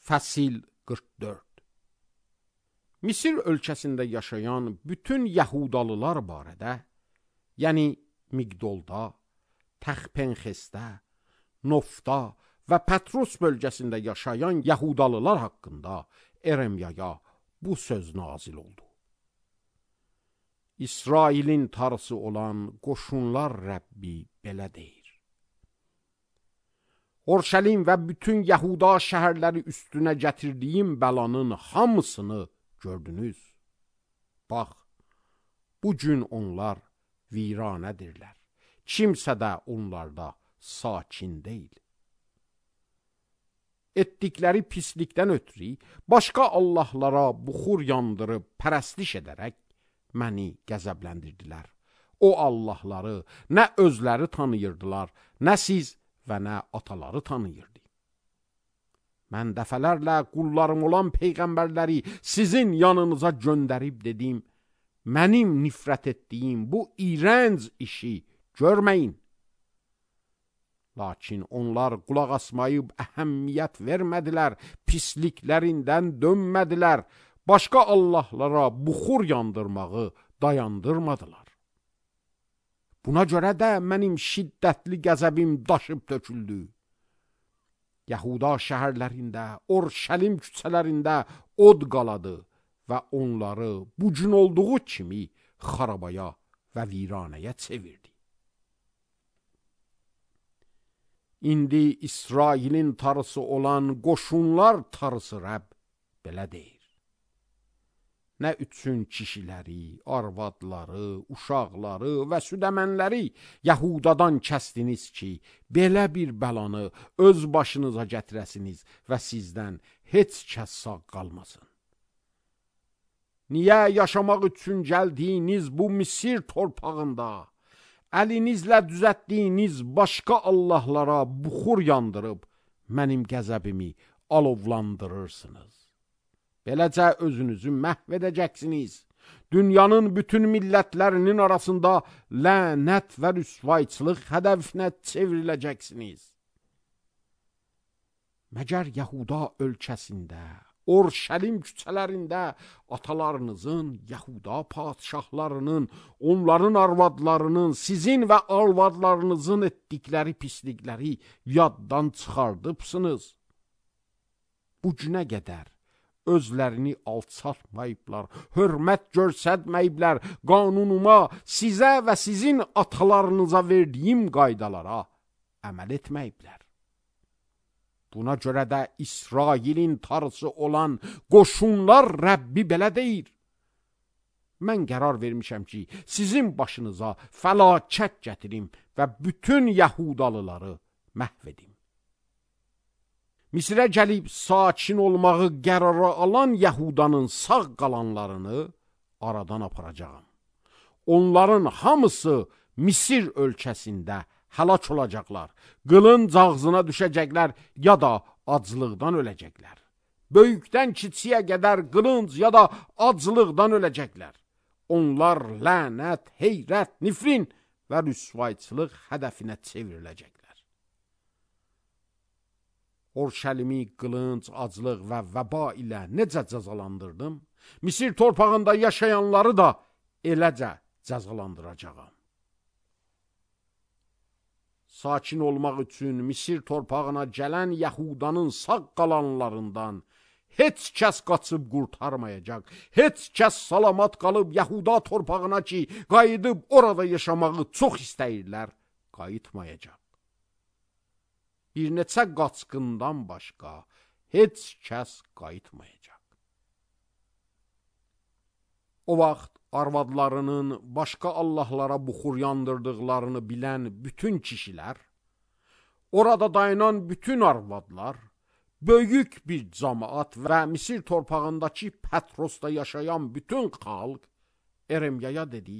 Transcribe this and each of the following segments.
Fəsil 44. Misir ölkəsində yaşayan bütün Yahudalılar barədə, yəni Migdolda, Təxpenxesdə, Nofda və Patros bölgəsində yaşayan Yahudalılar haqqında Eremyaya bu söz nazil oldu. İsrailin tarısı olan qoşunlar Rəbbi belə deyir. Orşəlim və bütün Yahuda şəhərləri üstünə gətirdiyim bəlanın hamısını gördünüz. Bax, bu gün onlar viranədirlər. Kimsə də onlarda sakin deyil. Etdikləri pislikdən ötürü başqa allahlara buxur yandırıb pərəstiş edərək məni qəzəbləndirdilər. O allahları nə özləri tanıyırdılar, nə siz və nə ataları tanıyırdı. Mən dəfələrlə qullarım olan peyğəmbərləri sizin yanınıza göndərib dedim, mənim nifrət etdiyim bu iğrənc işi görməyin. Lakin onlar qulaq asmayıb əhəmiyyət vermədilər, pisliklərindən dönmədilər, başqa allahlara buxur yandırmağı dayandırmadılar. Buna görə də mənim şiddətli qəzəbim daşıb töküldü. Yahuda şəhərlərində, Orşəlim küçələrində od qaladı və onları bu gün olduğu kimi xarabaya və viranəyə çevirdi. İndi İsrailin tarısı olan qoşunlar tarısı Rəbb belə deyir. Nə üçün kişiləri, arvadları, uşaqları və südəmənləri Yahudadan kəstiniz ki, belə bir bəlanı öz başınıza gətirəsiniz və sizdən heç kəs sağ qalmasın. Niyə yaşamaq üçün gəldiyiniz bu Misir torpağında, əlinizlə düzətdiyiniz başqa allahlara buxur yandırıb, mənim qəzəbimi alovlandırırsınız? Beləcə özünüzü məhv edəcəksiniz. Dünyanın bütün millətlərinin arasında lənət və rüsvayçılıq hədəfinə çevriləcəksiniz. Məgər Yahuda ölkəsində, Orşəlim küçələrində atalarınızın, Yahuda padişahlarının, onların arvadlarının, sizin və arvadlarınızın etdikləri pislikləri yaddan çıxardıbsınız? Bu günə qədər özlərini alçaltmayıblar, hörmət görsətməyiblər, qanunuma, sizə və sizin atalarınıza verdiyim qaydalara əməl etməyiblər. Buna görə də İsrailin tarısı olan qoşunlar Rəbbi belə deyir. Mən qərar vermişəm ki, sizin başınıza fəlakət gətirim və bütün Yahudalıları məhv edim. Misirə gəlib sakin olmağı qərara alan Yahudanın sağ qalanlarını aradan aparacağım. Onların hamısı Misir ölkəsində həlak olacaqlar. Qılınc ağzına düşəcəklər ya da aclıqdan öləcəklər. Böyükdən kiçiyə qədər qılınc ya da aclıqdan öləcəklər. Onlar lənət, heyrət, nifrin və rüsvayçılıq hədəfinə çevriləcəklər. Orşəlimi qılınc, aclıq və vəba ilə necə cəzalandırdım, Misir torpağında yaşayanları da eləcə cəzalandıracağam. Sakin olmaq üçün Misir torpağına gələn Yahudanın sağ qalanlarından heç kəs qaçıb qurtarmayacaq, heç kəs salamat qalıb Yahuda torpağına ki, qayıdıb orada yaşamağı çox istəyirlər, qayıtmayacaq. Bir neçə qaçqından başqa heç kəs qayıtmayacaq. O vaxt arvadlarının başqa allahlara buxur yandırdıqlarını bilən bütün kişilər, orada dayanan bütün arvadlar, böyük bir cəmaat və Misir torpağındakı Patrosda yaşayan bütün xalq Eremyaya dedi: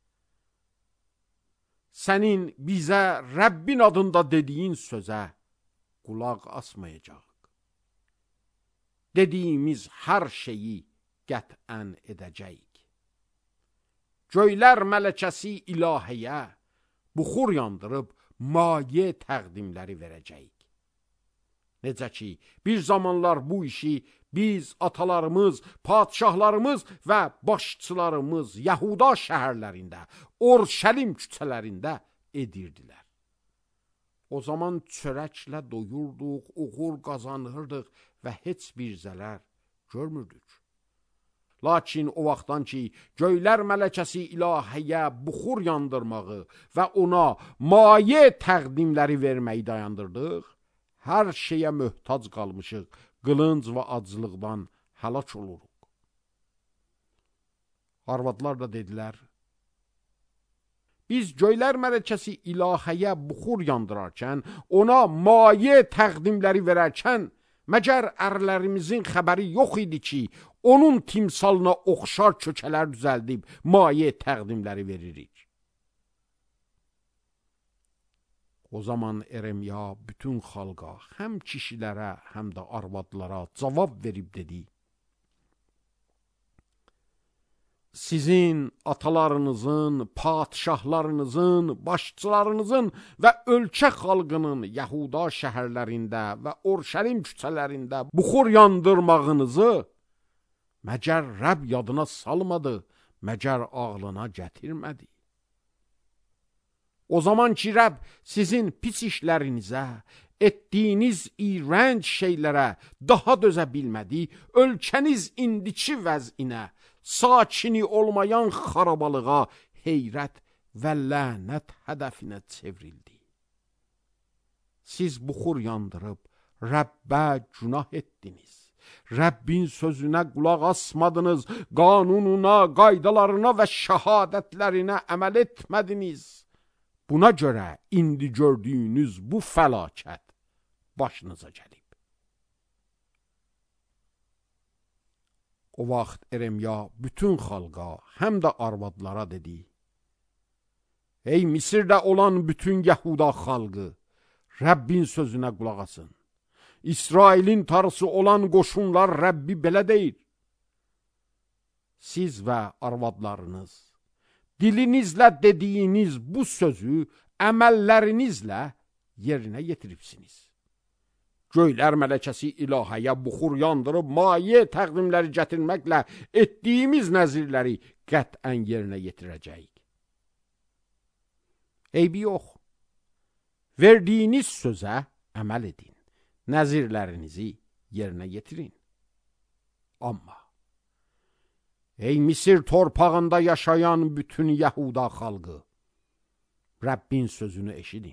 Sənin bizə Rəbbin adında dediyin sözə qulaq asmayacaq. Dediyimiz hər şeyi qət'ən edəcəyik. Göylər mələkəsi ilahəyə buxur yandırıb maye təqdimləri verəcəyik. Necə ki, bir zamanlar bu işi biz, atalarımız, padişahlarımız və başçılarımız Yahuda şəhərlərində, Orşəlim küçələrində edirdilər. O zaman çörəklə doyurduq, uğur qazanırdıq və heç bir zərər görmürdük. Lakin o vaxtdan ki, göylər mələkəsi ilahəyə buxur yandırmağı və ona maye təqdimləri verməyi dayandırdıq, hər şeyə möhtac qalmışıq, qılınc və acılıqdan həlak oluruq. Arvadlar da dedilər, biz göylər mələkəsi ilahəyə buxur yandırarkən, ona maye təqdimləri verərkən, məgər ərlərimizin xəbəri yox idi ki, onun timsalına oxşar kökələr düzəldib maye təqdimləri veririk. O zaman Eremya bütün xalqa, həm kişilərə, həm də arvadlara cavab verib dedi, sizin atalarınızın, padişahlarınızın, başçılarınızın və ölkə xalqının Yahuda şəhərlərində və Orşəlim küçələrində buxur yandırmağınızı məgər Rəbb yadına salmadı, məgər ağlına gətirmədi. O zaman ki, Rəbb sizin pis işlərinizə, etdiyiniz iğrənc şeylərə daha dözə bilmədi, ölkəniz indiki vəzinə, sakini olmayan xarabalığa, heyrət və lənət hədəfinə çevrildi. Siz buxur yandırıb Rəbbə günah etdiniz. Rəbbin sözünə qulaq asmadınız, qanununa, qaydalarına və şəhadətlərinə əməl etmədiniz. Buna görə indi gördüyünüz bu fəlakət başınıza gəlib. O vaxt Eremya bütün xalqa, həm də arvadlara dedi, ey Misirdə olan bütün Yahuda xalqı, Rəbbin sözünə qulaq asın. İsrailin tarısı olan qoşunlar Rəbbi belə deyir. Siz və arvadlarınız, dilinizlə dediyiniz bu sözü əməllərinizlə yerinə yetiribsiniz. Göylər mələkəsi ilahəyə buxur yandırıb maye təqdimləri gətirməklə etdiyimiz nəzirləri qətən yerinə yetirəcəyik. Eybi yox, verdiyiniz sözə əməl edin, nəzirlərinizi yerinə yetirin. Amma, ey Misir torpağında yaşayan bütün Yahuda xalqı, Rəbbin sözünü eşidin.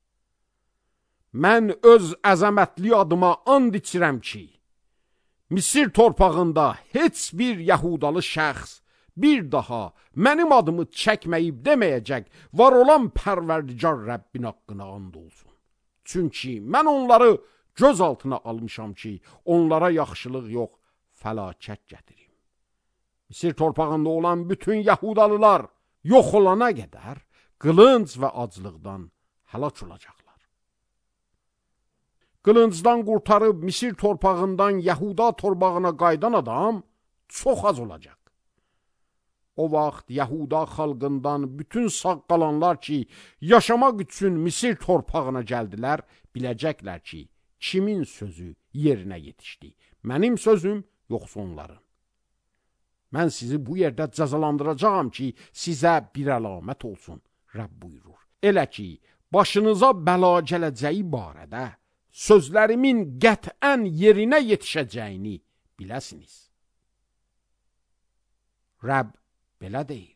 Mən öz əzəmətli adıma and içirəm ki, Misir torpağında heç bir Yahudalı şəxs bir daha mənim adımı çəkməyib deməyəcək, var olan Pərverdigar Rəbbin haqqına and olsun. Çünki mən onları göz altına almışam ki, onlara yaxşılıq yox, fəlakət gətirim. Misir torpağında olan bütün Yahudalılar yox olana qədər qılınc və aclıqdan həlak olacaqlar. Qılıncdan qurtarıb Misir torpağından Yahuda torpağına qaydan adam çox az olacaq. O vaxt Yahuda xalqından bütün sağ qalanlar ki, yaşamaq üçün Misir torpağına gəldilər, biləcəklər ki, kimin sözü yerinə yetişdi. Mənim sözüm, yoxsa onların. Mən sizi bu yerdə cəzalandıracağam ki, sizə bir əlamət olsun, Rəbb buyurur. Elə ki, başınıza bəla gələcəyi barədə sözlərimin qətən yerinə yetişəcəyini biləsiniz. Rəbb belə deyir.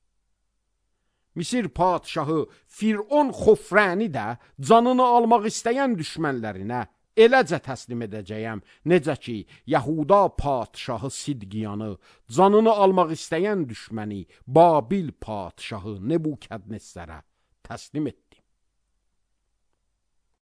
Misir padişahı Firon Xofrəni də canını almaq istəyən düşmənlərinə eləcə təslim edəcəyəm, necə ki, Yahuda padişahı Sidqiyanı canını almaq istəyən düşməni Babil padişahı Nebukadnezərə təslim etdi.